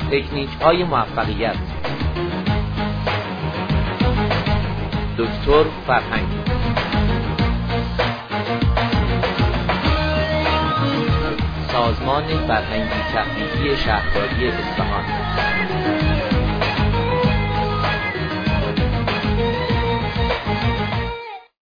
تکنیک‌های موفقیت. دکتر فرهنگ. سازمان فرهنگی تحقیقی شهرداری اصفهان.